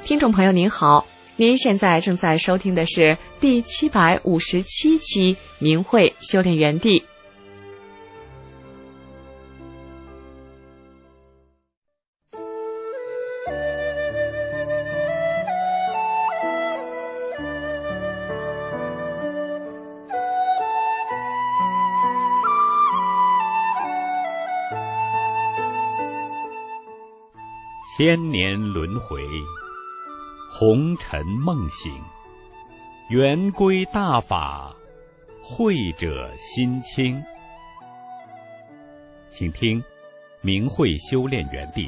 听众朋友您好，您现在正在收听的是第757期明慧修炼园地。 千年轮回，红尘梦醒，圆归大法，慧者心清。请听明慧修炼园地。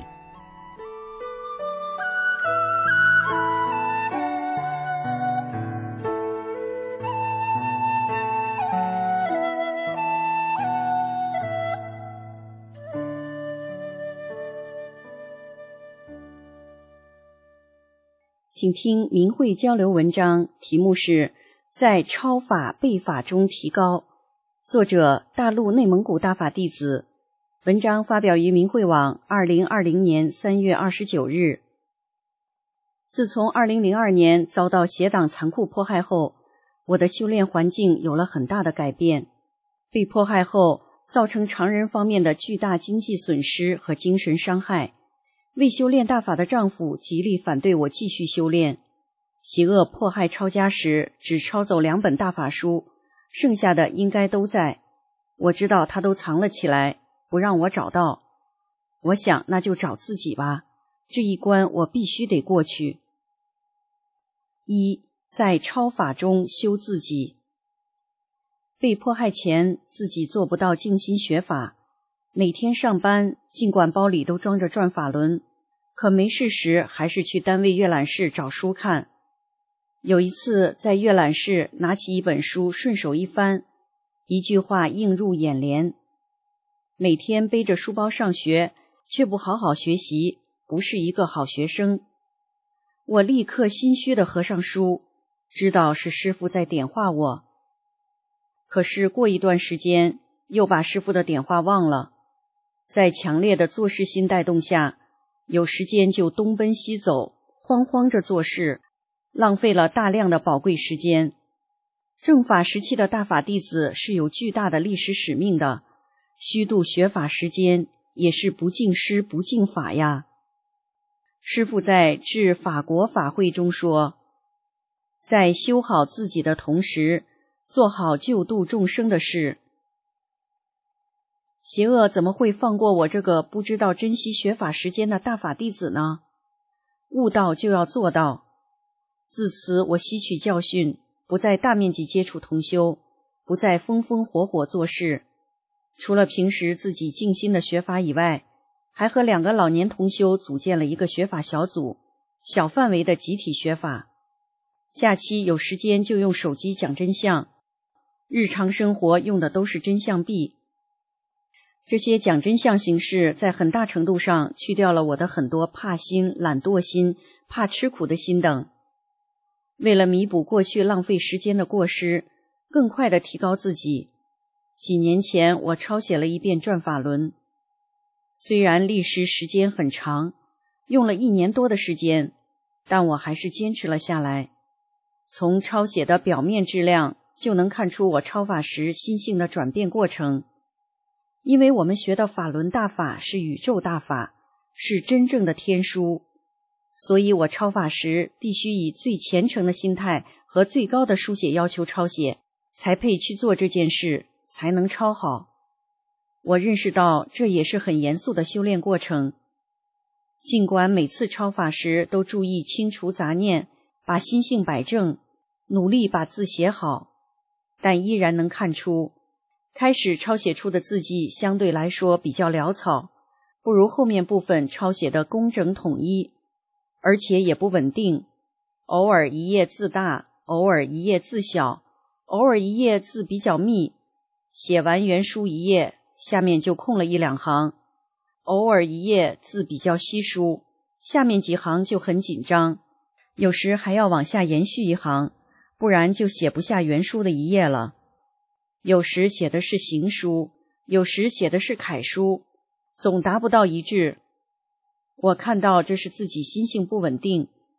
请听明慧交流文章，题目是在超法背法中提高，作者大陆内蒙古大法弟子，文章发表于明慧网2020年3月29日。自从2002年遭到邪党残酷迫害后，我的修炼环境有了很大的改变。被迫害后，造成常人方面的巨大经济损失和精神伤害。为修炼大法的丈夫极力反对我继续修炼，邪恶迫害抄家时只抄走2本大法书，剩下的应该都在。我知道他都藏了起来，不让我找到。我想那就找自己吧，这一关我必须得过去。1. 在超法中修自己。被迫害前，自己做不到静心学法，每天上班，尽管包里都装着转法轮，可没事时还是去单位阅览室找书看。有一次在阅览室拿起一本书，顺手一翻，一句话映入眼帘：每天背着书包上学，却不好好学习，不是一个好学生。我立刻心虚地合上书，知道是师父在点化我。可是过一段时间，又把师父的点化忘了。在强烈的做事心带动下，有时间就东奔西走，慌着做事，浪费了大量的宝贵时间。正法时期的大法弟子是有巨大的历史使命的，虚度学法时间也是不敬师不敬法呀。师父在致法国法会中说，在修好自己的同时，做好救度众生的事。邪恶怎么会放过我这个不知道珍惜学法时间的大法弟子呢？悟道就要做到。自此我吸取教训，不再大面积接触同修，不再风火做事。除了平时自己静心的学法以外，还和2个老年同修组建了一个学法小组，小范围的集体学法。假期有时间就用手机讲真相，日常生活用的都是真相币。这些讲真相形式在很大程度上去掉了我的很多怕心、懒惰心、怕吃苦的心等。为了弥补过去浪费时间的过失，更快地提高自己，几年前我抄写了1遍转法轮。虽然历时时间很长，用了1年多的时间，但我还是坚持了下来。从抄写的表面质量就能看出我抄法时心性的转变过程。因为我们学的法轮大法是宇宙大法，是真正的天书，所以我抄法时必须以最虔诚的心态和最高的书写要求抄写，才配去做这件事，才能抄好。我认识到这也是很严肃的修炼过程。尽管每次抄法时都注意清除杂念，把心性摆正，努力把字写好，但依然能看出开始抄写出的字迹相对来说比较潦草，不如后面部分抄写的工整统一，而且也不稳定，偶尔一页字大，偶尔一页字小，偶尔一页字比较密，写完原书1页，下面就空了1-2行，偶尔一页字比较稀疏，下面几行就很紧张，有时还要往下延续1行，不然就写不下原书的1页了。有时写的是行书，有时写的是楷书，总达不到一致。我看到这是自己心性不稳定，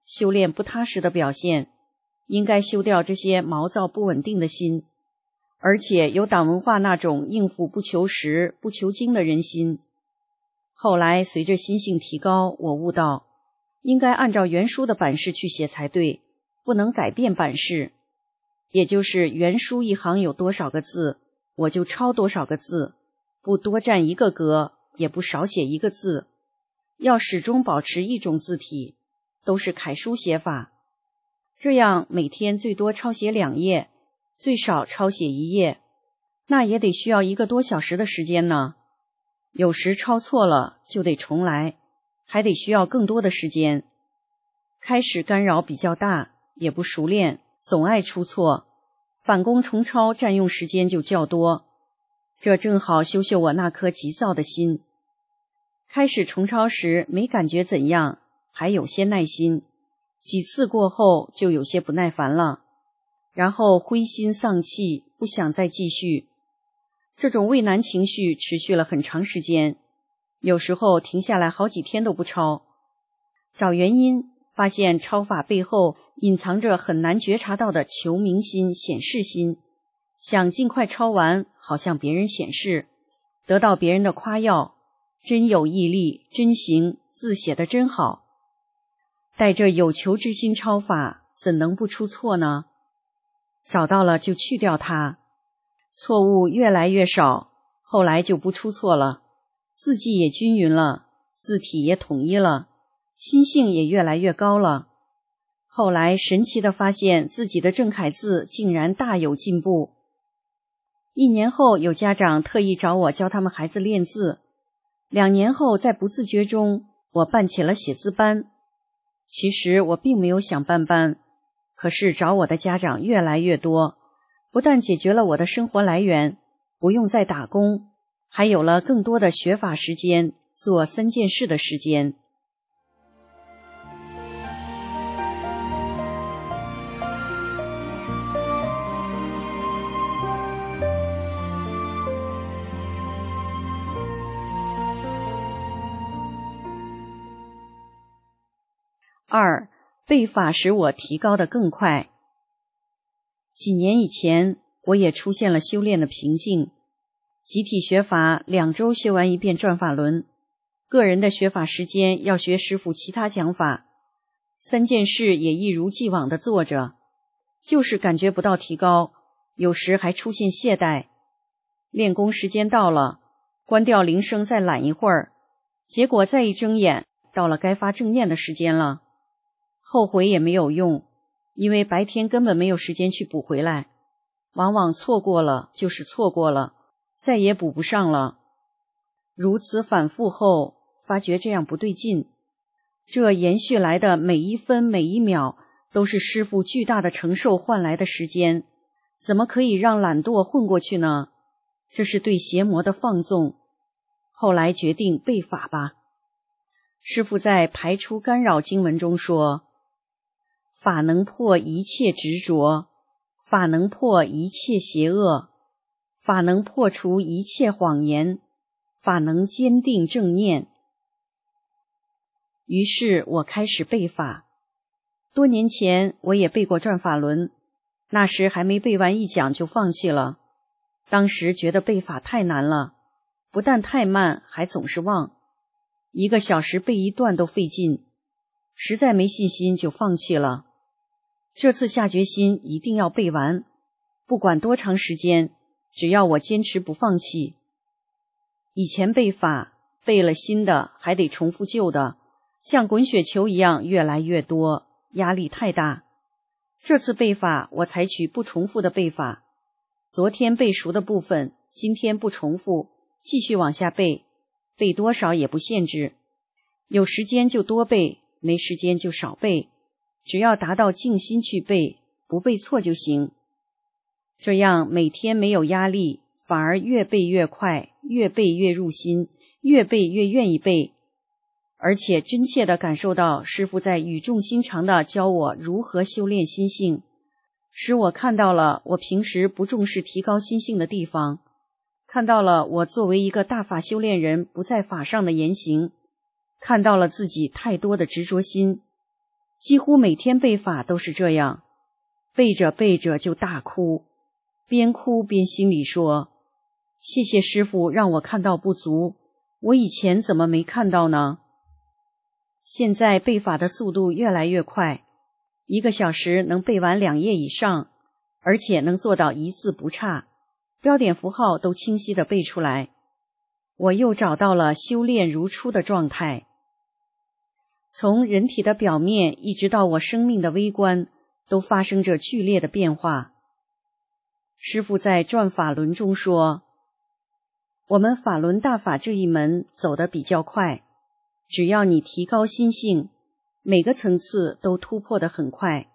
修炼不踏实的表现，应该修掉这些毛躁不稳定的心，而且有党文化那种应付不求实、不求精的人心。后来随着心性提高，我悟到，应该按照原书的版式去写才对，不能改变版式。也就是原书一行有多少个字，我就抄多少个字，不多占一个格，也不少写一个字，要始终保持一种字体，都是楷书写法。这样每天最多抄写2页，最少抄写1页，那也得需要1个多小时的时间呢。有时抄错了就得重来，还得需要更多的时间。开始干扰比较大，也不熟练，总爱出错，返工重抄占用时间就较多，这正好修修我那颗急躁的心。开始重抄时没感觉怎样，还有些耐心，几次过后就有些不耐烦了，然后灰心丧气，不想再继续。这种畏难情绪持续了很长时间，有时候停下来好几天都不抄。找原因，发现抄法背后隐藏着很难觉察到的求名心、显示心，想尽快抄完，好向别人显示，得到别人的夸耀，真有毅力，真行，字写得真好。带着有求之心抄法，怎能不出错呢？找到了就去掉它，错误越来越少，后来就不出错了，字迹也均匀了，字体也统一了，心性也越来越高了。后来神奇地发现自己的正楷字竟然大有进步。1年后，有家长特意找我教他们孩子练字。2年后，在不自觉中，我办起了写字班。其实我并没有想办班，可是找我的家长越来越多，不但解决了我的生活来源，不用再打工，还有了更多的学法时间，做3件事的时间。2. 背法使我提高得更快。几年以前，我也出现了修炼的瓶颈。集体学法2周学完一遍转法轮，个人的学法时间要学师父其他讲法，3件事也一如既往地做着，就是感觉不到提高，有时还出现懈怠。练功时间到了，关掉铃声再懒一会儿，结果再一睁眼，到了该发正念的时间了。后悔也没有用，因为白天根本没有时间去补回来，往往错过了就是错过了，再也补不上了。如此反复后，发觉这样不对劲，这延续来的每一分每一秒都是师父巨大的承受换来的时间，怎么可以让懒惰混过去呢？这是对邪魔的放纵。后来决定背法吧。师父在排除干扰经文中说，法能破一切执着，法能破一切邪恶，法能破除一切谎言，法能坚定正念。于是我开始背法。多年前我也背过转法轮，那时还没背完一讲就放弃了。当时觉得背法太难了，不但太慢，还总是忘，1个小时背一段都费劲，实在没信心就放弃了。这次下决心一定要背完，不管多长时间，只要我坚持不放弃。以前背法，背了新的还得重复旧的，像滚雪球一样越来越多，压力太大。这次背法，我采取不重复的背法，昨天背熟的部分，今天不重复，继续往下背，背多少也不限制，有时间就多背，没时间就少背，只要达到静心去背，不背错就行。这样每天没有压力，反而越背越快，越背越入心，越背越愿意背，而且真切地感受到师父在语重心长地教我如何修炼心性，使我看到了我平时不重视提高心性的地方，看到了我作为一个大法修炼人不在法上的言行，看到了自己太多的执着心。 几乎每天背法都是这样，背着背着就大哭，边哭边心里说，谢谢师父让我看到不足，我以前怎么没看到呢？现在背法的速度越来越快，1个小时能背完2页以上，而且能做到一字不差，标点符号都清晰地背出来。我又找到了修炼如初的状态。从人体的表面一直到我生命的微观，都发生着剧烈的变化。师父在转法轮中说，我们法轮大法这一门走得比较快，只要你提高心性，每个层次都突破得很快。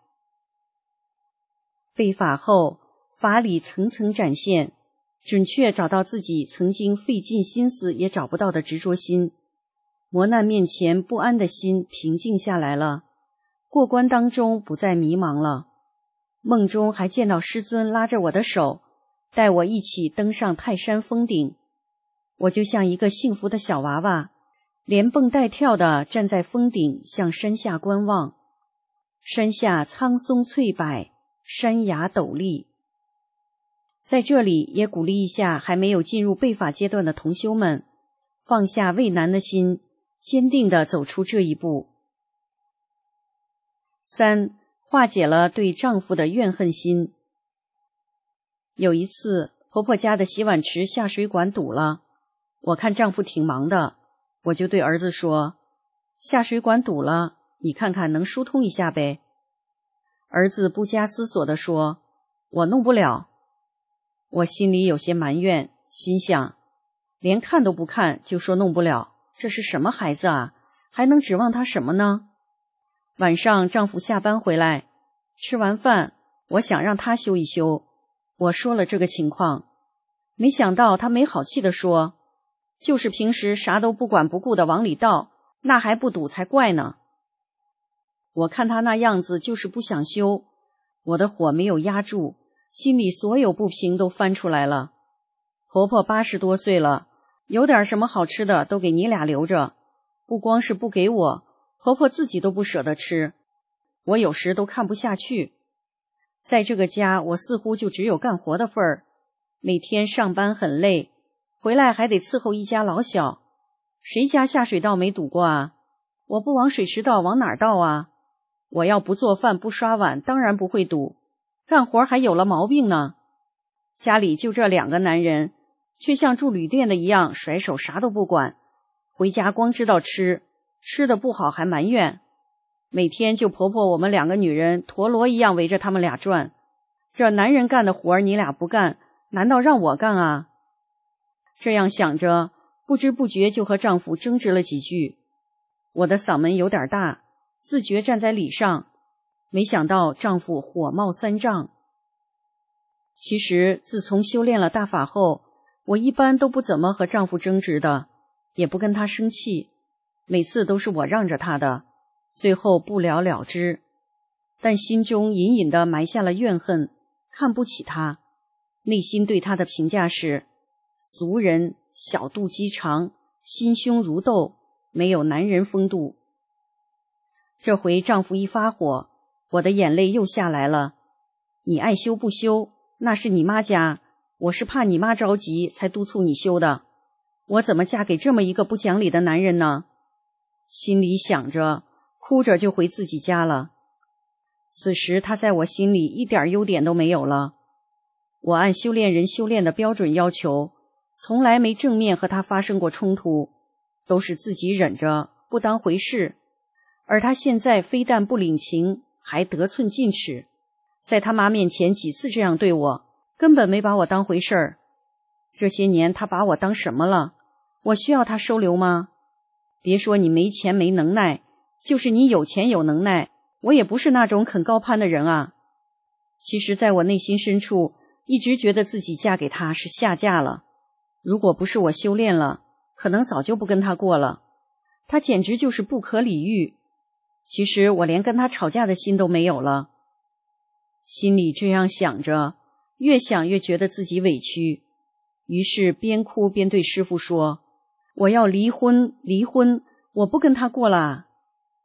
背法后，法理层层展现，准确找到自己曾经费尽心思也找不到的执着心，磨难面前不安的心平静下来了，过关当中不再迷茫了。梦中还见到师尊拉着我的手，带我一起登上泰山峰顶，我就像一个幸福的小娃娃，连蹦带跳地站在峰顶向山下观望。山下苍松翠柏，山崖陡立。在这里也鼓励一下还没有进入背法阶段的同修们，放下畏难的心，坚定地走出这一步。3. 化解了对丈夫的怨恨心。有一次，婆婆家的洗碗池下水管堵了，我看丈夫挺忙的，我就对儿子说，下水管堵了，你看看能疏通一下呗。儿子不加思索地说，我弄不了。我心里有些埋怨，心想，连看都不看就说弄不了，这是什么孩子啊，还能指望他什么呢？晚上丈夫下班回来，吃完饭，我想让他修一修，我说了这个情况，没想到他没好气地说，就是平时啥都不管不顾的往里倒，那还不堵才怪呢。我看他那样子就是不想修，我的火没有压住，心里所有不平都翻出来了。婆婆80多岁了，有点什么好吃的都给你俩留着，不光是不给我，婆婆自己都不舍得吃，我有时都看不下去。在这个家，我似乎就只有干活的份儿，每天上班很累，回来还得伺候一家老小，谁家下水道没堵过啊？我不往水池道往哪儿倒啊？我要不做饭不刷碗，当然不会堵，干活还有了毛病呢。家里就这2个男人，却像住旅店的一样甩手啥都不管，回家光知道吃，吃的不好还埋怨，每天就婆婆我们2个女人陀螺一样围着他们俩转，这男人干的活你俩不干，难道让我干啊？这样想着，不知不觉就和丈夫争执了几句，我的嗓门有点大，自觉站在理上，没想到丈夫火冒3丈。其实自从修炼了大法后，我一般都不怎么和丈夫争执的，也不跟他生气，每次都是我让着他的，最后不了了之，但心中隐隐地埋下了怨恨，看不起他，内心对他的评价是俗人，小肚鸡肠，心胸如豆，没有男人风度。这回丈夫一发火，我的眼泪又下来了。你爱修不修，那是你妈家，我是怕你妈着急才督促你修的，我怎么嫁给这么一个不讲理的男人呢？心里想着，哭着就回自己家了。此时他在我心里一点优点都没有了。我按修炼人修炼的标准要求，从来没正面和他发生过冲突，都是自己忍着不当回事。而他现在非但不领情，还得寸进尺，在他妈面前几次这样对我，根本没把我当回事儿。这些年他把我当什么了？我需要他收留吗？别说你没钱没能耐，就是你有钱有能耐，我也不是那种肯高攀的人啊。其实在我内心深处，一直觉得自己嫁给他是下嫁了，如果不是我修炼了，可能早就不跟他过了。他简直就是不可理喻。其实我连跟他吵架的心都没有了。心里这样想着，越想越觉得自己委屈，于是边哭边对师父说，我要离婚，离婚，我不跟他过了。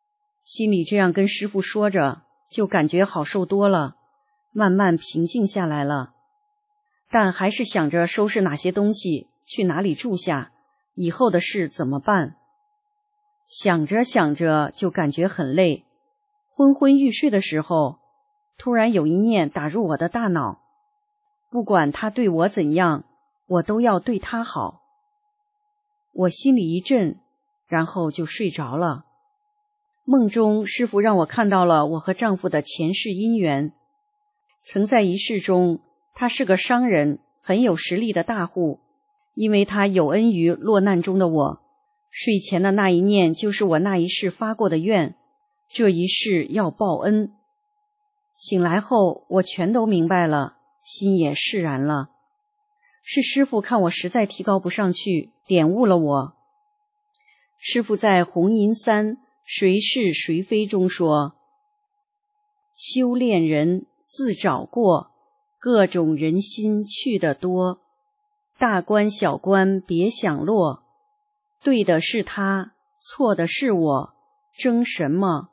心里这样跟师父说着，就感觉好受多了，慢慢平静下来了。但还是想着收拾哪些东西，去哪里住下，以后的事怎么办。想着想着就感觉很累，昏昏欲睡的时候，突然有一念打入我的大脑，不管他对我怎样，我都要对他好。我心里一震，然后就睡着了。梦中师父让我看到了我和丈夫的前世姻缘。曾在一世中，他是个商人，很有实力的大户，因为他有恩于落难中的我，睡前的那一念就是我那一世发过的愿，这一世要报恩。醒来后，我全都明白了，心也释然了。是师父看我实在提高不上去，点悟了我。师父在《红银三谁是谁非》中说，修炼人自找过，各种人心去得多，大官小官别想落，对的是他，错的是我，争什么？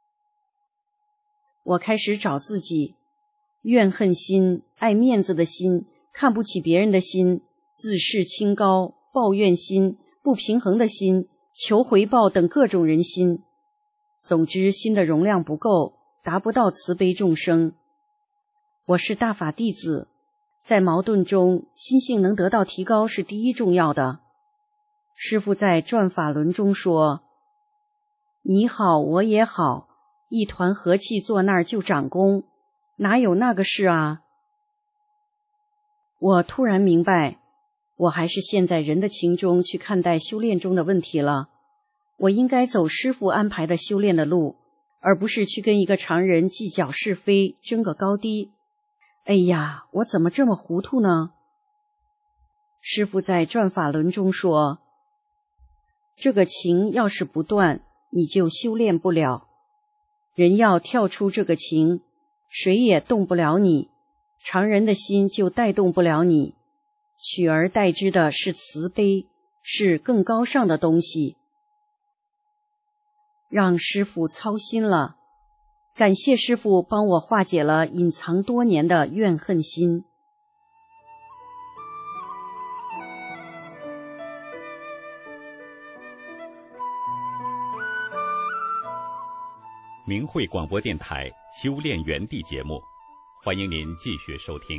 我开始找自己，怨恨心、爱面子的心、看不起别人的心、自视清高、抱怨心、不平衡的心、求回报等各种人心。总之，心的容量不够，达不到慈悲众生。我是大法弟子，在矛盾中，心性能得到提高是第一重要的。师父在转法轮中说，你好我也好，一团和气坐那儿就长功，哪有那个事啊？我突然明白，我还是陷在人的情中去看待修炼中的问题了。我应该走师父安排的修炼的路，而不是去跟一个常人计较是非，争个高低。哎呀，我怎么这么糊涂呢？师父在转法轮中说，这个情要是不断，你就修炼不了。人要跳出这个情，谁也动不了你，常人的心就带动不了你，取而代之的是慈悲，是更高尚的东西。让师父操心了，感谢师父帮我化解了隐藏多年的怨恨心。 明慧广播电台修炼园地节目，欢迎您继续收听。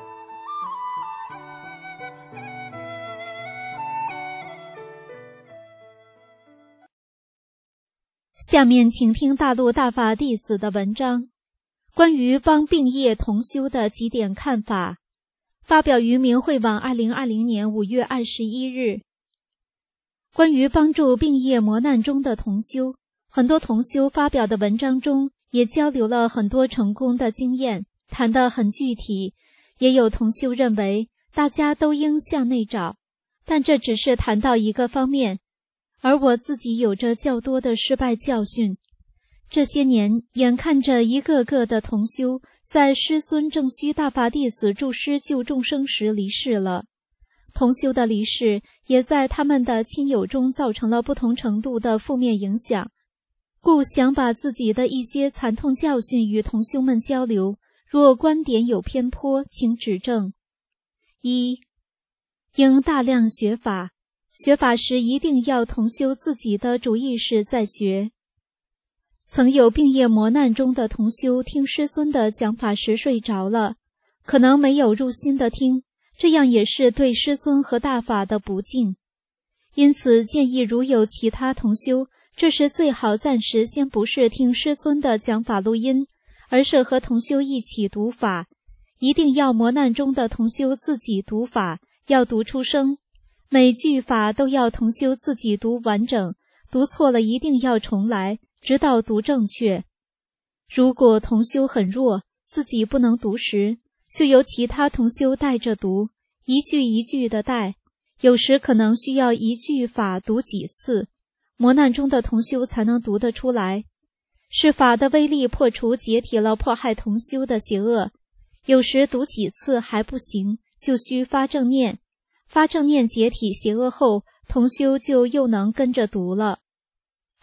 下面请听大陆大法弟子的文章，关于帮病业同修的几点看法，发表于明慧网2020年5月21日。关于帮助病业磨难中的同修，很多同修发表的文章中也交流了很多成功的经验，谈得很具体。也有同修认为大家都应向内找，但这只是谈到一个方面。而我自己有着较多的失败教训，这些年眼看着一个个的同修在师尊正虚大法弟子助师救众生时离世了，同修的离世也在他们的亲友中造成了不同程度的负面影响，故想把自己的一些惨痛教训与同修们交流，若观点有偏颇，请指正。一，应大量学法，学法时一定要同修自己的主意识再学。曾有病业磨难中的同修听师尊的讲法时睡着了，可能没有入心的听，这样也是对师尊和大法的不敬。因此建议如有其他同修，这时最好暂时先不是听师尊的讲法录音，而是和同修一起读法。一定要磨难中的同修自己读法，要读出声，每句法都要同修自己读完整，读错了一定要重来，直到读正确。如果同修很弱，自己不能读时，就由其他同修带着读，一句一句的带，有时可能需要一句法读几次，磨难中的同修才能读得出来。是法的威力破除解体了迫害同修的邪恶，有时读几次还不行，就需发正念，发正念解体邪恶后，同修就又能跟着读了。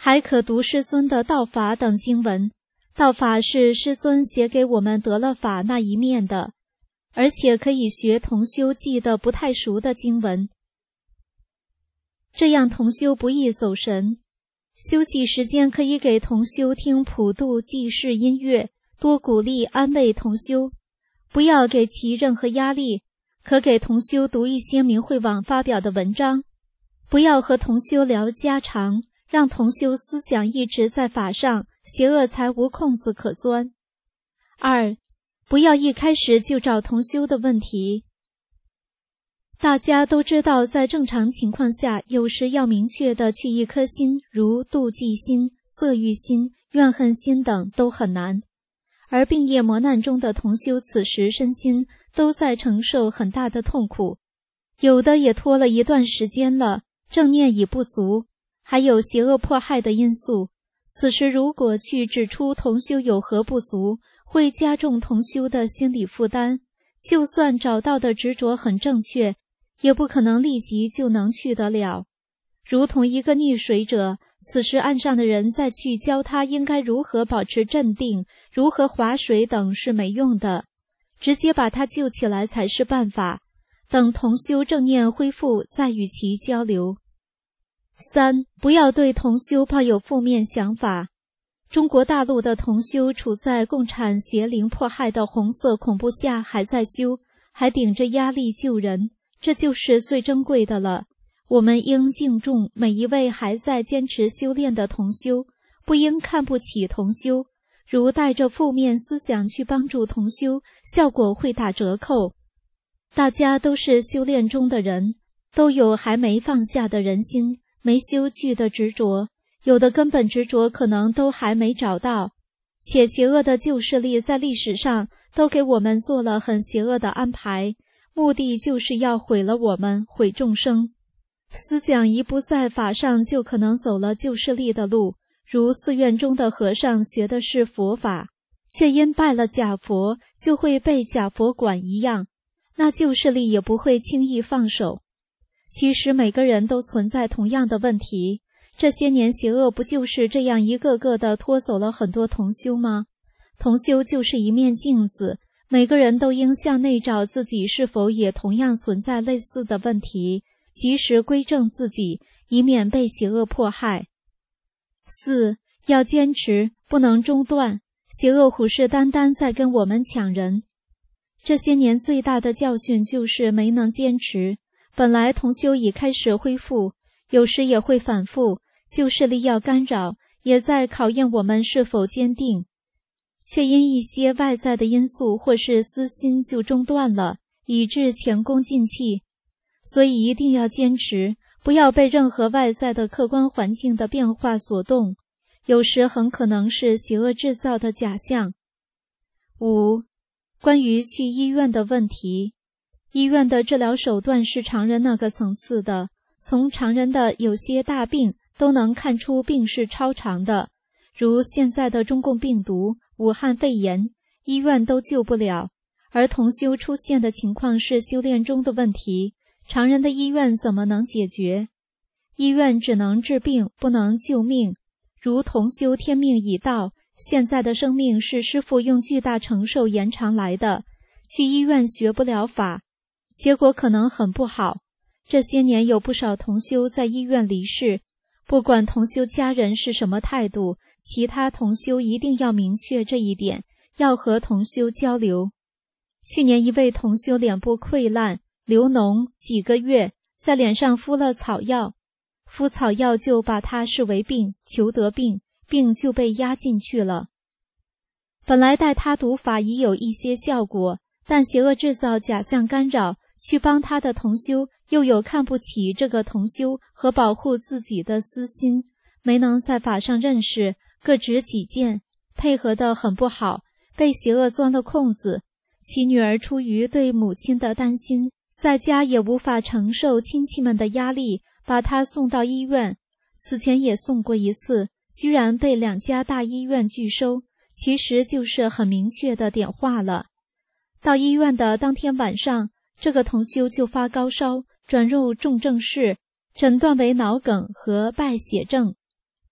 还可读师尊的道法等经文。道法是师尊写给我们得了法那一面的，而且可以学同修记得不太熟的经文，这样同修不易走神。休息时间可以给同修听普度济世音乐，多鼓励安慰同修，不要给其任何压力。可给同修读一些明慧网发表的文章，不要和同修聊家常，让同修思想一直在法上，邪恶才无空子可钻。2. 不要一开始就找同修的问题。大家都知道，在正常情况下，有时要明确的去一颗心，如妒忌心、色欲心、怨恨心等都很难。而病业磨难中的同修此时身心都在承受很大的痛苦，有的也拖了一段时间了，正念已不足，还有邪恶迫害的因素。此时如果去指出同修有何不足，会加重同修的心理负担。就算找到的执着很正确，也不可能立即就能去得了。如同一个溺水者，此时岸上的人再去教他应该如何保持镇定，如何划水等是没用的，直接把他救起来才是办法。等同修正念恢复，再与其交流。3. 不要对同修抱有负面想法。中国大陆的同修处在共产邪灵迫害的红色恐怖下还在修，还顶着压力救人，这就是最珍贵的了。我们应敬重每一位还在坚持修炼的同修，不应看不起同修，如带着负面思想去帮助同修，效果会打折扣。大家都是修炼中的人，都有还没放下的人心，没修去的执着，有的根本执着可能都还没找到。且邪恶的旧势力在历史上都给我们做了很邪恶的安排，目的就是要毁了我们，毁众生。思想一不在法上，就可能走了旧势力的路，如寺院中的和尚学的是佛法，却因拜了假佛，就会被假佛管一样，那旧势力也不会轻易放手。其实每个人都存在同样的问题，这些年邪恶不就是这样一个个的拖走了很多同修吗？同修就是一面镜子，每个人都应向内找自己是否也同样存在类似的问题，及时归正自己，以免被邪恶迫害。4. 要坚持，不能中断，邪恶虎视眈眈在跟我们抢人。这些年最大的教训就是没能坚持，本来同修已开始恢复，有时也会反复，旧势力要干扰，也在考验我们是否坚定，却因一些外在的因素或是私心就中断了，以致前功尽弃。所以一定要坚持，不要被任何外在的客观环境的变化所动，有时很可能是邪恶制造的假象。5. 关于去医院的问题，医院的治疗手段是常人那个层次的，从常人的有些大病都能看出病是超常的，如现在的中共病毒、武汉肺炎，医院都救不了，而同修出现的情况是修炼中的问题，常人的医院怎么能解决？医院只能治病，不能救命。如同修天命已到，现在的生命是师父用巨大承受延长来的，去医院学不了法，结果可能很不好。这些年有不少同修在医院离世，不管同修家人是什么态度，其他同修一定要明确这一点，要和同修交流。去年一位同修脸部溃烂流脓几个月，在脸上敷了草药，敷草药就把它视为病，求得病，病就被压进去了。本来带他读法已有一些效果，但邪恶制造假象干扰，去帮他的同修又有看不起这个同修和保护自己的私心，没能在法上认识，各执己见，配合得很不好，被邪恶钻了空子。其女儿出于对母亲的担心，在家也无法承受亲戚们的压力，把他送到医院。此前也送过一次，居然被2家大医院拒收，其实就是很明确的点化了。到医院的当天晚上，这个同修就发高烧，转入重症室，诊断为脑梗和败血症。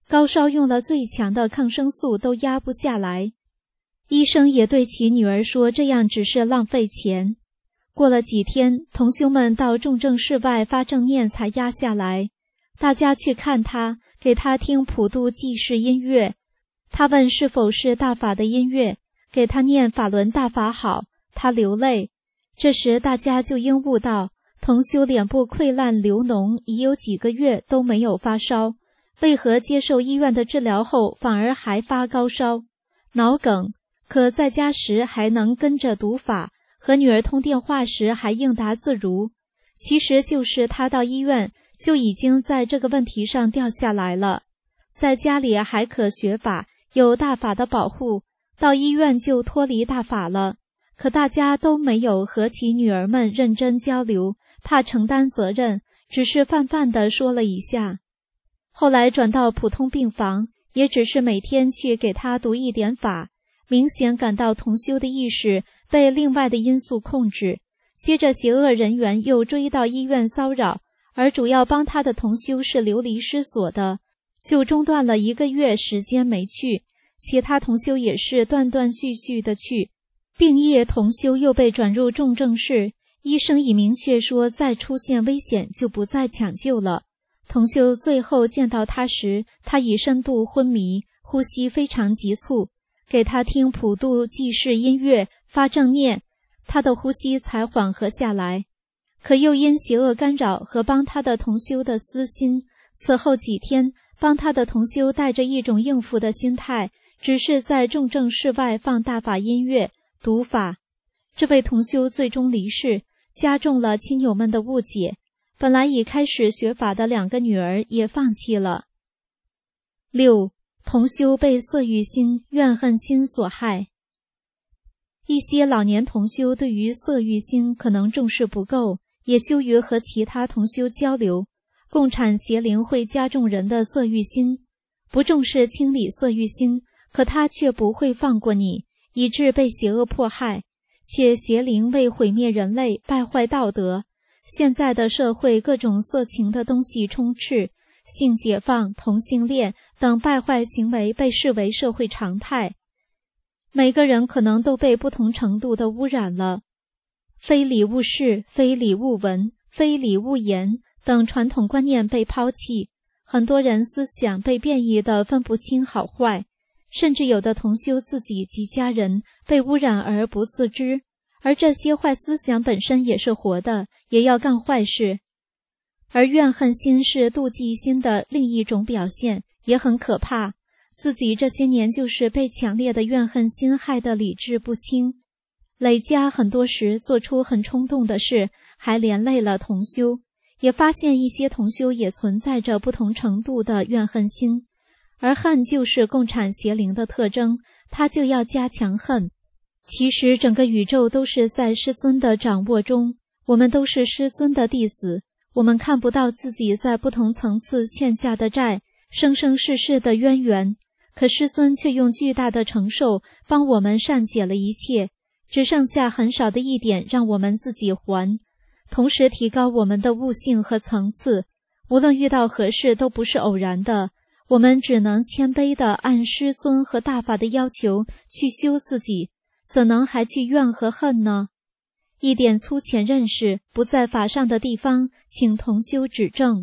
高烧用了最强的抗生素都压不下来。医生也对其女儿说，这样只是浪费钱。过了几天，同修们到重症室外发正念才压下来。大家去看他，给他听普度济世音乐。他问是否是大法的音乐，给他念法轮大法好，他流泪。这时大家就应悟到，同修脸部溃烂流脓已有几个月都没有发烧，为何接受医院的治疗后反而还发高烧？脑梗，可在家时还能跟着读法，和女儿通电话时还应答自如。其实就是他到医院就已经在这个问题上掉下来了，在家里还可学法，有大法的保护，到医院就脱离大法了。可大家都没有和其女儿们认真交流，怕承担责任，只是泛泛地说了一下。后来转到普通病房，也只是每天去给他读一点法，明显感到同修的意识被另外的因素控制。接着邪恶人员又追到医院骚扰，而主要帮他的同修是流离失所的，就中断了1个月时间没去。其他同修也是断断续续的去。病业同修又被转入重症室，医生已明确说再出现危险就不再抢救了。同修最后见到他时，他已深度昏迷，呼吸非常急促，给他听普度济世音乐，发正念，他的呼吸才缓和下来。可又因邪恶干扰和帮他的同修的私心，此后几天帮他的同修带着一种应付的心态，只是在重症室外放大法音乐读法。这位同修最终离世，加重了亲友们的误解。本来已开始学法的2个女儿也放弃了。6. 同修被色欲心、怨恨心所害。一些老年同修对于色欲心可能重视不够，也羞于和其他同修交流。共产邪灵会加重人的色欲心，不重视清理色欲心，可他却不会放过你，以致被邪恶迫害。且邪灵为毁灭人类，败坏道德。现在的社会各种色情的东西充斥，性解放、同性恋等败坏行为被视为社会常态。每个人可能都被不同程度的污染了。非礼勿视、非礼勿闻、非礼勿言等传统观念被抛弃，很多人思想被变异的分不清好坏，甚至有的同修自己及家人被污染而不自知，而这些坏思想本身也是活的，也要干坏事。而怨恨心是妒忌心的另一种表现，也很可怕。自己这些年就是被强烈的怨恨心害得理智不清，累加很多时做出很冲动的事，还连累了同修。也发现一些同修也存在着不同程度的怨恨心，而恨就是共产邪灵的特征，它就要加强恨。其实整个宇宙都是在师尊的掌握中，我们都是师尊的弟子，我们看不到自己在不同层次欠下的债，生生世世的渊源，可师尊却用巨大的承受帮我们善解了一切，只剩下很少的一点让我们自己还，同时提高我们的悟性和层次。无论遇到何事都不是偶然的，我们只能谦卑地按师尊和大法的要求去修自己，怎能还去怨和恨呢？一点粗浅认识不在法上的地方，请同修指正。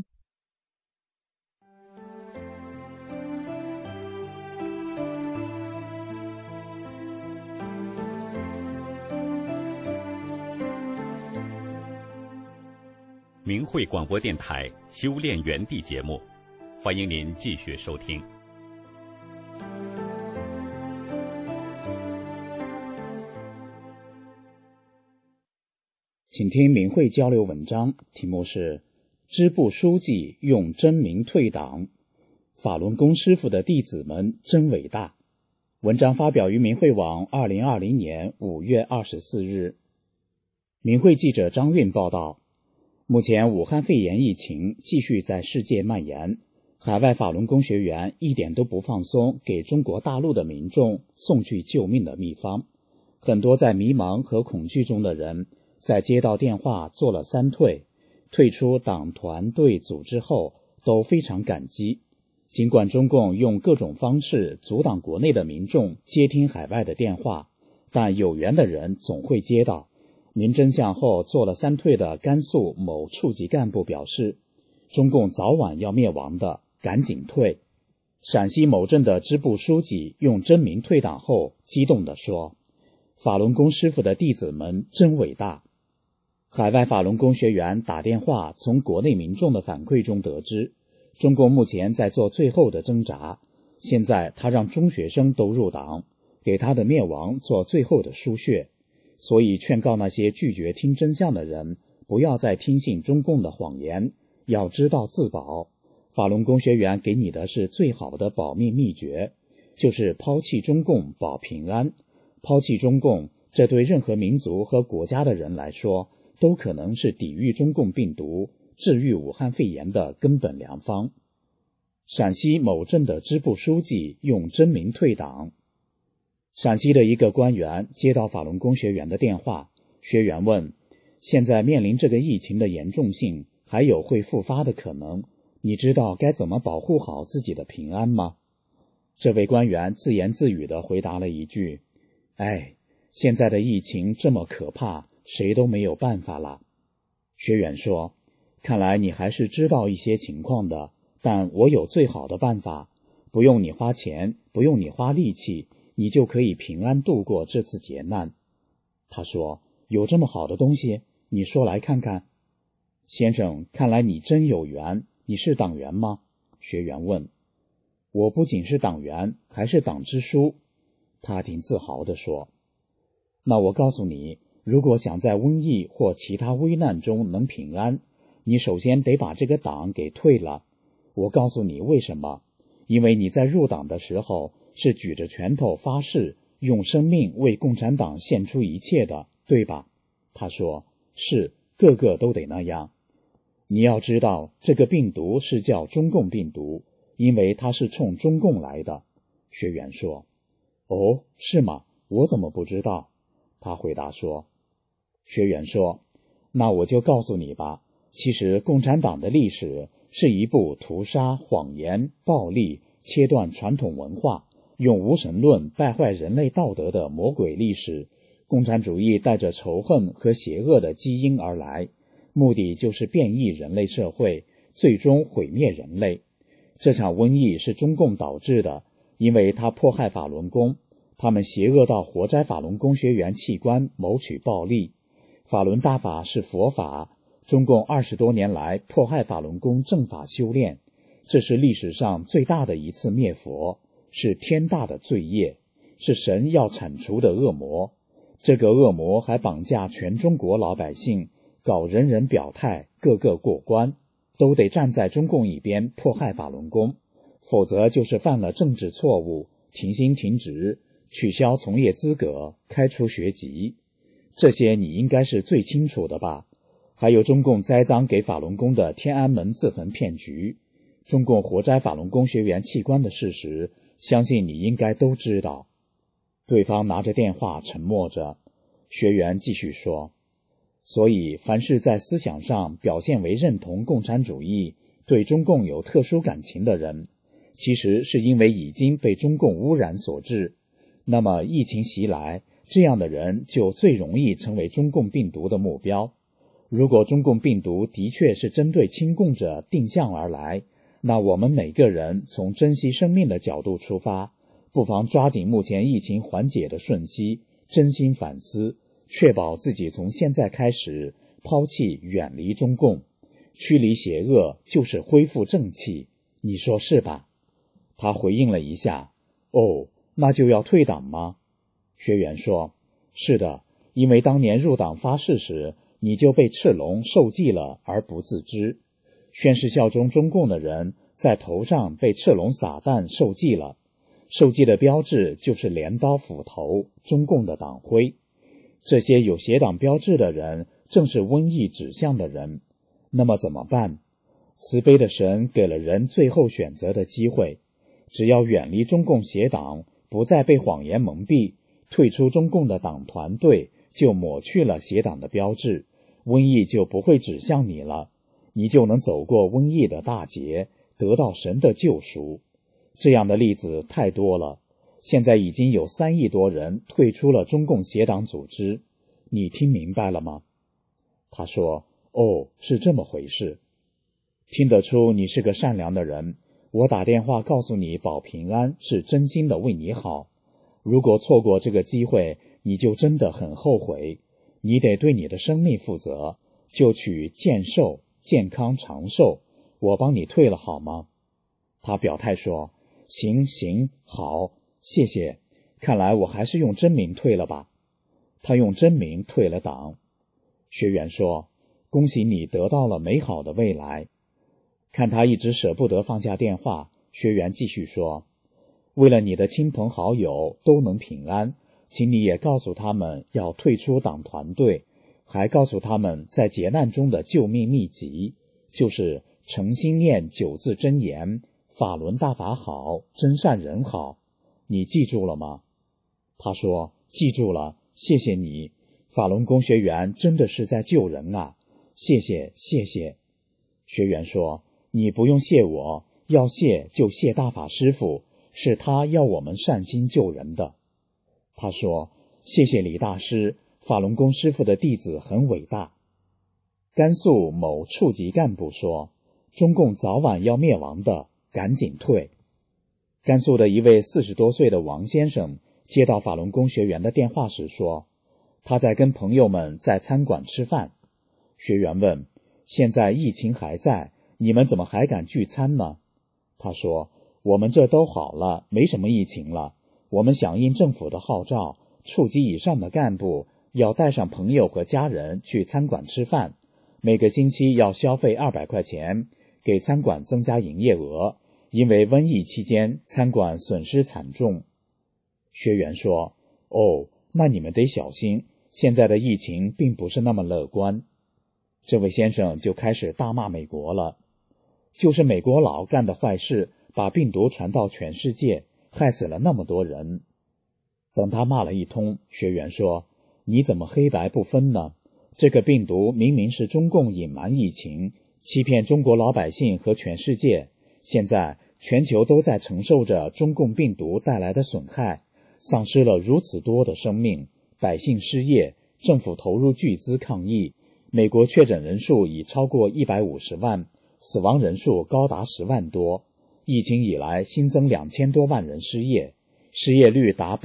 明慧广播电台修炼园地节目，欢迎您继续收听。 请听明慧交流文章，题目是支部书记用真名退党，法轮功师傅的弟子们真伟大。文章发表于明慧网2020年5月24日。明慧记者张运报道，目前武汉肺炎疫情继续在世界蔓延，海外法轮功学员一点都不放松给中国大陆的民众送去救命的秘方。很多在迷茫和恐惧中的人，在接到电话做了3退，退出党团队组织后都非常感激。 尽管中共用各种方式阻挡国内的民众接听海外的电话，但有缘的人总会接到。您真相后做了3退的甘肃某处级干部表示，中共早晚要灭亡的，赶紧退。陕西某镇的支部书记用真名退党后，激动地说：“法轮功师傅的弟子们真伟大。”海外法轮功学员打电话从国内民众的反馈中得知，中共目前在做最后的挣扎，现在他让中学生都入党，给他的灭亡做最后的输血，所以劝告那些拒绝听真相的人，不要再听信中共的谎言，要知道自保。法轮功学员给你的是最好的保命秘诀，就是抛弃中共保平安。抛弃中共，这对任何民族和国家的人来说，都可能是抵御中共病毒、治愈武汉肺炎的根本良方。陕西某镇的支部书记用真名退党。陕西的一个官员接到法轮功学员的电话，学员问：现在面临这个疫情的严重性，还有会复发的可能，你知道该怎么保护好自己的平安吗？这位官员自言自语地回答了一句：现在的疫情这么可怕，谁都没有办法了。学员说：看来你还是知道一些情况的，但我有最好的办法，不用你花钱，不用你花力气，你就可以平安度过这次劫难。他说：有这么好的东西，你说来看看。先生，看来你真有缘，你是党员吗？学员问。我不仅是党员，还是党支书。他挺自豪地说。那我告诉你，如果想在瘟疫或其他危难中能平安，你首先得把这个党给退了。我告诉你为什么，因为你在入党的时候是举着拳头发誓，用生命为共产党献出一切的，对吧？他说：是，个个都得那样。你要知道，这个病毒是叫中共病毒，因为它是冲中共来的。学员说：哦，是吗？我怎么不知道？他回答说。学员说：那我就告诉你吧，其实共产党的历史是一部屠杀、谎言、暴力、切断传统文化，用无神论败坏人类道德的魔鬼历史。共产主义带着仇恨和邪恶的基因而来，目的就是变异人类社会，最终毁灭人类。这场瘟疫是中共导致的，因为它迫害法轮功，他们邪恶到活摘法轮功学员器官，谋取暴利。法轮大法是佛法，中共20多年来迫害法轮功正法修炼，这是历史上最大的一次灭佛，是天大的罪业，是神要铲除的恶魔。这个恶魔还绑架全中国老百姓，搞人人表态，个个过关，都得站在中共一边迫害法轮功，否则就是犯了政治错误，停薪停职，取消从业资格，开除学籍。这些你应该是最清楚的吧？还有中共栽赃给法轮功的天安门自焚骗局，中共活摘法轮功学员器官的事实，相信你应该都知道。对方拿着电话沉默着，学员继续说：所以凡是在思想上表现为认同共产主义，对中共有特殊感情的人，其实是因为已经被中共污染所致。那么疫情袭来，这样的人就最容易成为中共病毒的目标。如果中共病毒的确是针对亲共者定向而来，那我们每个人从珍惜生命的角度出发，不妨抓紧目前疫情缓解的瞬息，真心反思，确保自己从现在开始抛弃远离中共，驱离邪恶就是恢复正气，你说是吧？他回应了一下：哦，那就要退党吗？学员说：是的，因为当年入党发誓时，你就被赤龙受祭了而不自知。宣誓效忠中共的人，在头上被赤龙撒旦受祭了，受祭的标志就是镰刀斧头，中共的党徽。这些有邪党标志的人，正是瘟疫指向的人。那么怎么办？慈悲的神给了人最后选择的机会，只要远离中共邪党，不再被谎言蒙蔽，退出中共的党团队，就抹去了邪党的标志，瘟疫就不会指向你了，你就能走过瘟疫的大劫， 得到神的救赎。这样的例子太多了，现在已经有3亿多人退出了中共邪党组织，你听明白了吗？他说，哦，是这么回事。听得出你是个善良的人，我打电话告诉你保平安是真心的为你好。如果错过这个机会，你就真的很后悔。你得对你的生命负责，就取健寿、健康、长寿，我帮你退了好吗？他表态说，行，好，谢谢。看来我还是用真名退了吧。他用真名退了党。学员说，恭喜你得到了美好的未来。看他一直舍不得放下电话，学员继续说，为了你的亲朋好友都能平安，请你也告诉他们要退出党团队，还告诉他们在劫难中的救命秘籍，就是诚心念9字真言，法轮大法好，真善人好。你记住了吗？他说，记住了，谢谢你。法轮功学员真的是在救人啊，谢谢。学员说，你不用谢我，要谢就谢大法师父，是他要我们善心救人的。他说，谢谢李大师，法轮功师父的弟子很伟大。甘肃某处级干部说，中共早晚要灭亡的，赶紧退。甘肃的一位40多岁的王先生接到法轮功学员的电话时说，他在跟朋友们在餐馆吃饭。学员问，现在疫情还在，你们怎么还敢聚餐呢？他说，我们这都好了，没什么疫情了。我们响应政府的号召，处级以上的干部要带上朋友和家人去餐馆吃饭，每个星期要消费200块钱，给餐馆增加营业额，因为瘟疫期间餐馆损失惨重。学员说，哦，那你们得小心，现在的疫情并不是那么乐观。这位先生就开始大骂美国了，就是美国佬干的坏事，把病毒传到全世界，害死了那么多人。等他骂了一通，学员说，你怎么黑白不分呢？这个病毒明明是中共隐瞒疫情，欺骗中国老百姓和全世界，现在全球都在承受着中共病毒带来的损害，丧失了如此多的生命，百姓失业，政府投入巨资抗疫，美国确诊人数已超过150万，死亡人数高达10万多，疫情以来新增2000多万人失业，失业率达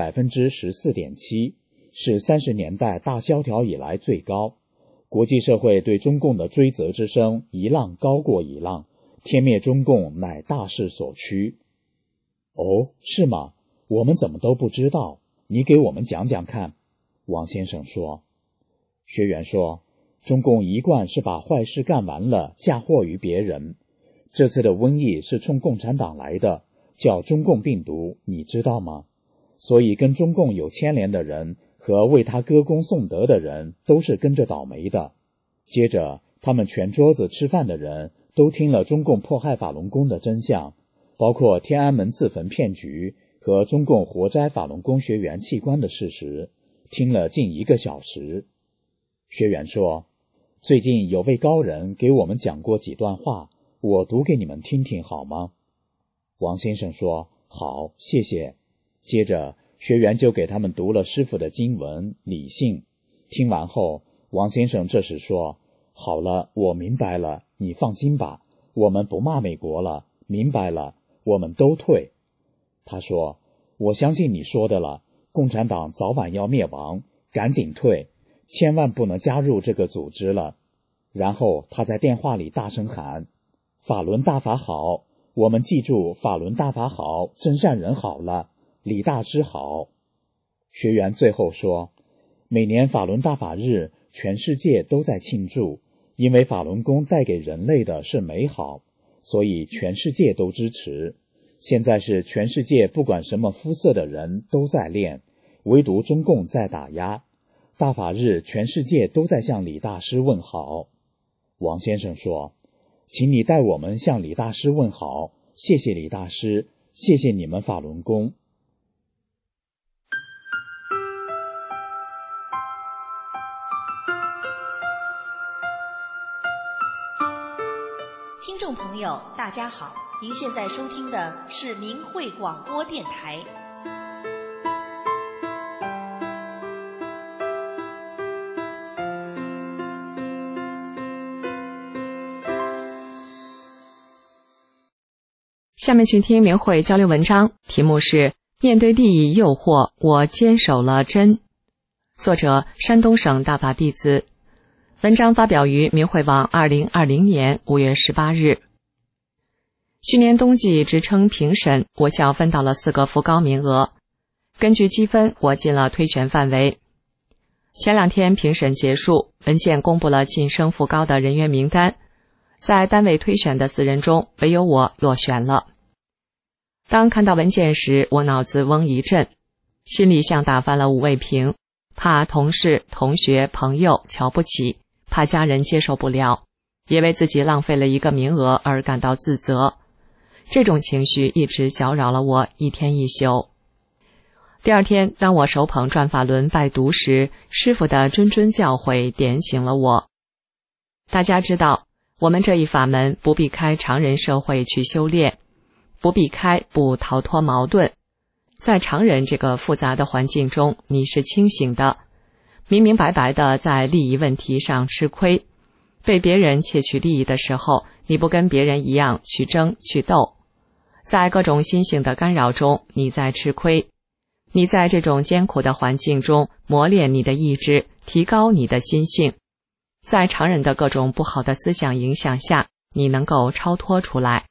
14.7%， 是30年代大萧条以来最高。国际社会对中共的追责之声一浪高过一浪，天灭中共乃大势所趋。哦，是吗？我们怎么都不知道？你给我们讲讲看。王先生说。学员说，中共一贯是把坏事干完了，嫁祸于别人。这次的瘟疫是冲共产党来的，叫中共病毒，你知道吗？所以跟中共有牵连的人和为他歌功颂德的人都是跟着倒霉的。接着他们全桌子吃饭的人都听了中共迫害法轮功的真相，包括天安门自焚骗局和中共活摘法轮功学员器官的事实，听了近1个小时。学员说，最近有位高人给我们讲过几段话，我读给你们听听好吗？王先生说，好，谢谢。接着学员就给他们读了师父的经文理性。听完后，王先生这时说，好了，我明白了，你放心吧，我们不骂美国了，明白了，我们都退。他说，我相信你说的了，共产党早晚要灭亡，赶紧退，千万不能加入这个组织了。然后他在电话里大声喊，法轮大法好，我们记住法轮大法好，真善人好了，李大师好。学员最后说，每年法轮大法日，全世界都在庆祝，因为法轮功带给人类的是美好，所以全世界都支持。现在是全世界不管什么肤色的人都在练，唯独中共在打压。大法日全世界都在向李大师问好。王先生说，请你代我们向李大师问好，谢谢李大师，谢谢你们法轮功。 听众朋友大家好， 您现在收听的是明慧广播电台。 下面请听明慧交流文章，题目是面对利益诱惑，我坚守了真。作者山东省大法弟子。文章发表于明慧网2020年5月18日。去年冬季职称评审，我校分到了4个副高名额，根据积分我进了推选范围。前2天评审结束，文件公布了晋升副高的人员名单，在单位推选的4人中，唯有我落选了。当看到文件时，我脑子嗡一震，心里像打翻了5味瓶，怕同事、同学、朋友瞧不起，怕家人接受不了，也为自己浪费了1个名额而感到自责。这种情绪一直搅扰了我1天1宿。第2天，当我手捧转法轮拜读时，师父的谆谆教诲点醒了我。大家知道，我们这一法门不避开常人社会去修炼，不避开不逃脱矛盾。在常人这个复杂的环境中，你是清醒的，明明白白的在利益问题上吃亏，被别人窃取利益的时候，你不跟别人一样去争去斗。在各种心性的干扰中，你在吃亏。你在这种艰苦的环境中磨练你的意志，提高你的心性。在常人的各种不好的思想影响下，你能够超脱出来。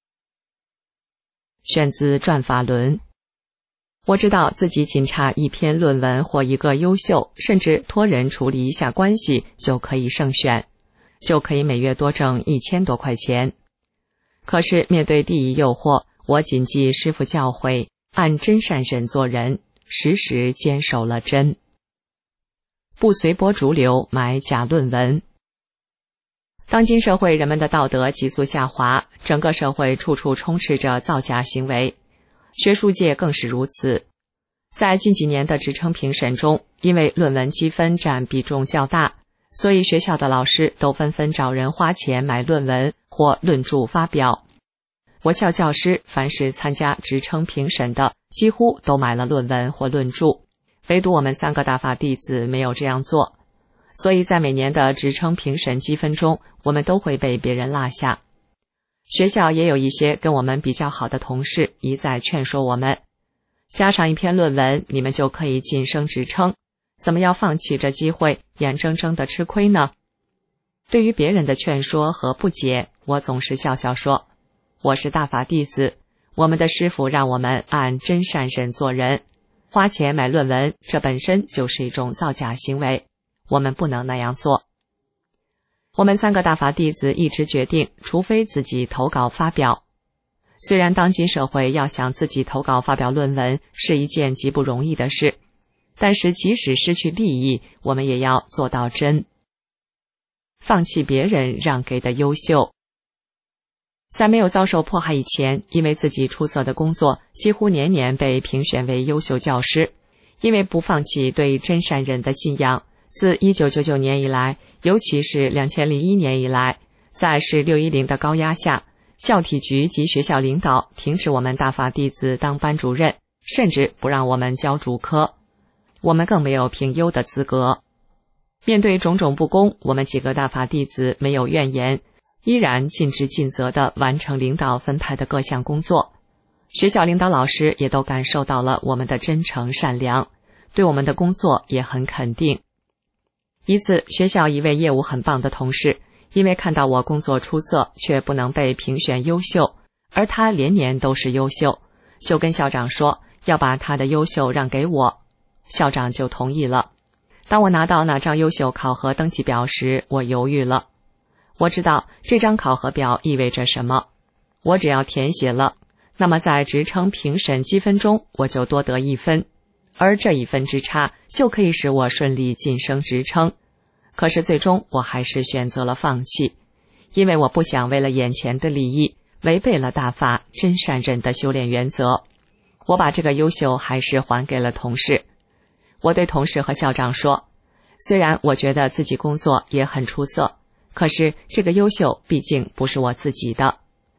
选自转法轮。我知道自己仅差1篇论文或1个优秀，甚至托人处理一下关系就可以胜选，就可以每月多挣1000多块钱。可是面对利益诱惑，我谨记师父教诲，按真善忍做人，时时坚守了真。不随波逐流买假论文。当今社会人们的道德急速下滑，整个社会处处充斥着造假行为，学术界更是如此。在近几年的职称评审中，因为论文积分占比重较大，所以学校的老师都纷纷找人花钱买论文或论著发表。我校教师凡是参加职称评审的，几乎都买了论文或论著，唯独我们3个大法弟子没有这样做。所以在每年的职称评审积分中，我们都会被别人落下。学校也有一些跟我们比较好的同事一再劝说我们，加上1篇论文，你们就可以晋升职称，怎么要放弃这机会，眼睁睁地吃亏呢？对于别人的劝说和不解，我总是笑笑说，我是大法弟子，我们的师父让我们按真善忍做人，花钱买论文，这本身就是一种造假行为，我们不能那样做。我们3个大法弟子一直决定，除非自己投稿发表。虽然当今社会要想自己投稿发表论文是一件极不容易的事，但是即使失去利益，我们也要做到真。放弃别人让给的优秀。在没有遭受迫害以前，因为自己出色的工作，几乎年年被评选为优秀教师。因为不放弃对真善忍的信仰，自1999年以来，尤其是2001年以来，在市610的高压下，教体局及学校领导停止我们大法弟子当班主任，甚至不让我们教主科，我们更没有评优的资格。面对种种不公，我们几个大法弟子没有怨言，依然尽职尽责地完成领导分派的各项工作。学校领导老师也都感受到了我们的真诚善良，对我们的工作也很肯定。一次，学校一位业务很棒的同事，因为看到我工作出色，却不能被评选优秀，而他连年都是优秀，就跟校长说要把他的优秀让给我，校长就同意了。当我拿到那张优秀考核登记表时，我犹豫了。我知道这张考核表意味着什么，我只要填写了，那么在职称评审积分中我就多得1分，而这1分之差就可以使我顺利晋升职称。可是最终我还是选择了放弃，因为我不想为了眼前的利益，违背了大法真善忍的修炼原则。我把这个优秀还是还给了同事。我对同事和校长说，虽然我觉得自己工作也很出色，可是这个优秀毕竟不是我自己的，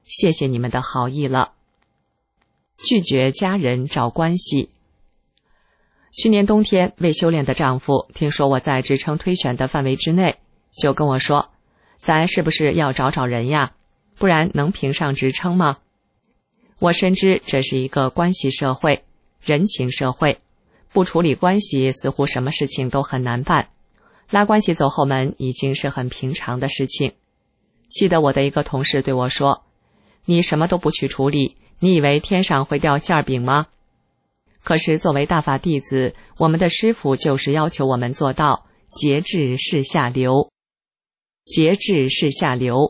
谢谢你们的好意了。拒绝家人找关系。去年冬天，未修炼的丈夫听说我在职称推选的范围之内，就跟我说，咱是不是要找人呀？不然能评上职称吗？我深知这是一个关系社会，人情社会，不处理关系似乎什么事情都很难办，拉关系走后门已经是很平常的事情。记得我的一个同事对我说，你什么都不去处理，你以为天上会掉馅饼吗？可是作为大法弟子，我们的师父就是要求我们做到节制是下流。节制是下流。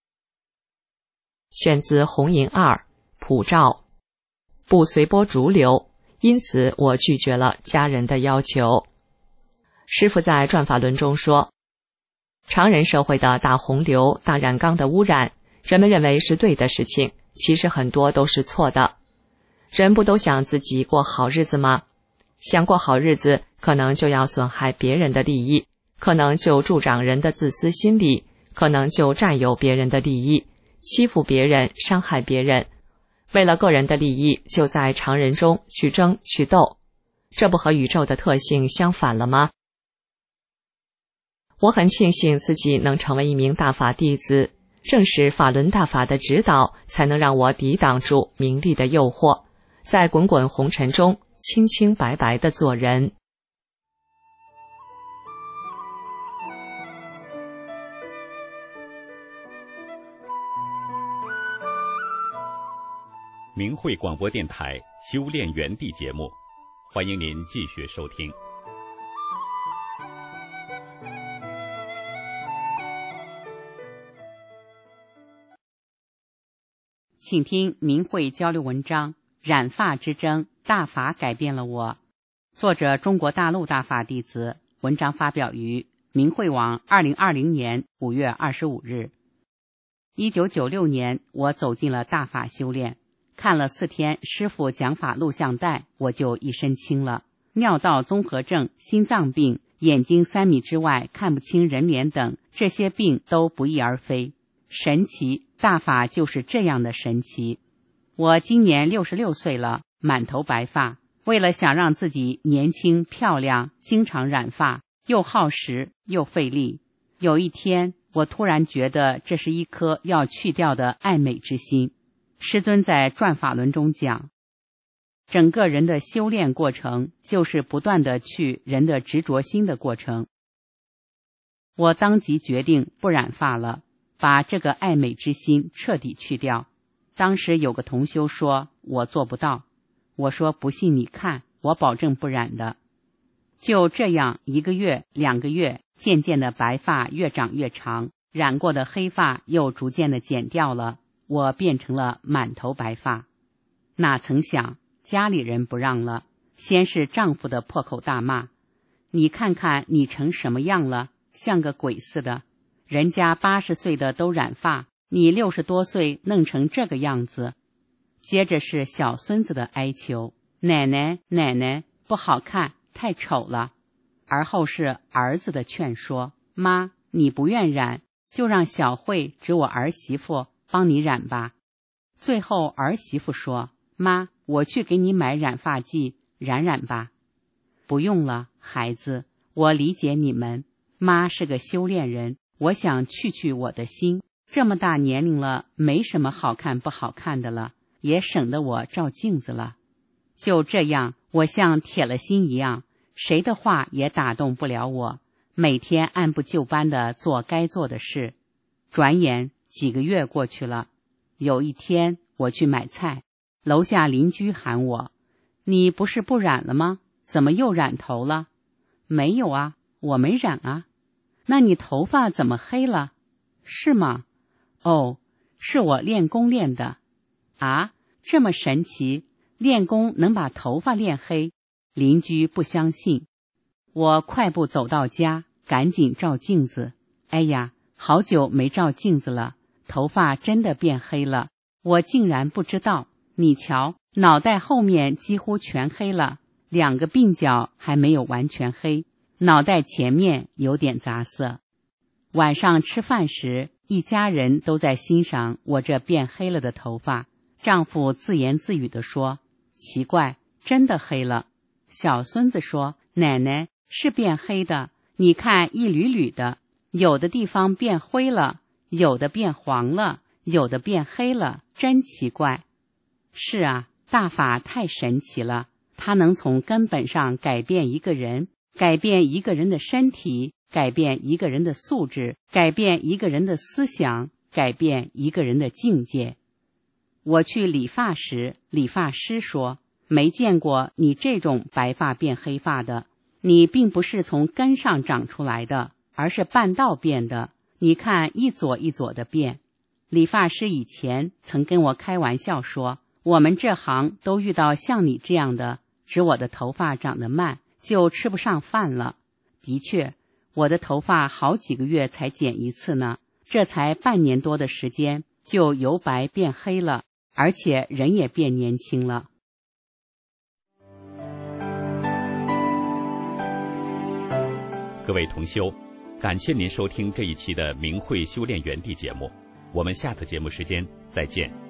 选自红银2普照。不随波逐流，因此我拒绝了家人的要求。师父在转法轮中说，常人社会的大洪流、大染缸的污染，人们认为是对的事情，其实很多都是错的。人不都想自己过好日子吗？想过好日子，可能就要损害别人的利益，可能就助长人的自私心理，可能就占有别人的利益，欺负别人，伤害别人。为了个人的利益，就在常人中去争去斗，这不和宇宙的特性相反了吗？我很庆幸自己能成为一名大法弟子，正是法轮大法的指导，才能让我抵挡住名利的诱惑，在滚滚红尘中清清白白地做人。 明慧广播电台修炼园地节目，欢迎您继续收听。 请听明慧交流文章《染发之争，大法改变了我》，作者中国大陆大法弟子，文章发表于明慧网2020年5月25日。1996年，我走进了大法修炼，看了4天师父讲法录像带，我就一身轻了。尿道综合症、心脏病、眼睛3米之外看不清人脸等，这些病都不翼而飞。神奇，大法就是这样的神奇。我今年66岁了，满头白发，为了想让自己年轻漂亮，经常染发，又耗时又费力。有一天，我突然觉得这是一颗要去掉的爱美之心。师尊在转法轮中讲，整个人的修炼过程就是不断的去人的执着心的过程。我当即决定不染发了，把这个爱美之心彻底去掉。当时有个同修说我做不到，我说不信你看，我保证不染的。就这样1个月、2个月，渐渐的白发越长越长，染过的黑发又逐渐的减掉了，我变成了满头白发。哪曾想家里人不让了，先是丈夫的破口大骂，你看看你成什么样了，像个鬼似的，人家80岁的都染发，你60多岁弄成这个样子。接着是小孙子的哀求，奶奶奶奶不好看，太丑了。而后是儿子的劝说，妈你不愿染，就让小慧指我儿媳妇帮你染吧。最后儿媳妇说，妈我去给你买染发剂染染吧。不用了孩子，我理解你们，妈是个修炼人，我想去我的心，这么大年龄了，没什么好看不好看的了，也省得我照镜子了。就这样，我像铁了心一样，谁的话也打动不了我，每天按部就班地做该做的事。转眼几个月过去了，有一天我去买菜，楼下邻居喊我，你不是不染了吗？怎么又染头了？没有啊，我没染啊。那你头发怎么黑了？是吗？哦，是我练功练的。啊，这么神奇，练功能把头发练黑？邻居不相信。我快步走到家，赶紧照镜子。哎呀，好久没照镜子了，头发真的变黑了，我竟然不知道。你瞧，脑袋后面几乎全黑了，2个鬓角还没有完全黑，脑袋前面有点杂色。晚上吃饭时， 一家人都在欣赏我这变黑了的头发。丈夫自言自语地说：奇怪，真的黑了。小孙子说：奶奶，是变黑的，你看一缕缕的，有的地方变灰了，有的变黄了，有的变黑了，真奇怪。是啊，大法太神奇了，它能从根本上改变一个人，改变一个人的身体，改变一个人的素质，改变一个人的思想，改变一个人的境界。我去理发时，理发师说：没见过你这种白发变黑发的，你并不是从根上长出来的，而是半道变的，你看一撮一撮的变。理发师以前曾跟我开玩笑说，我们这行都遇到像你这样的，指我的头发长得慢，就吃不上饭了。的确，我的头发好几个月才剪一次呢，这才半年多的时间，就由白变黑了，而且人也变年轻了。 各位同修，感谢您收听这一期的明慧修炼园地节目，我们下次节目时间再见。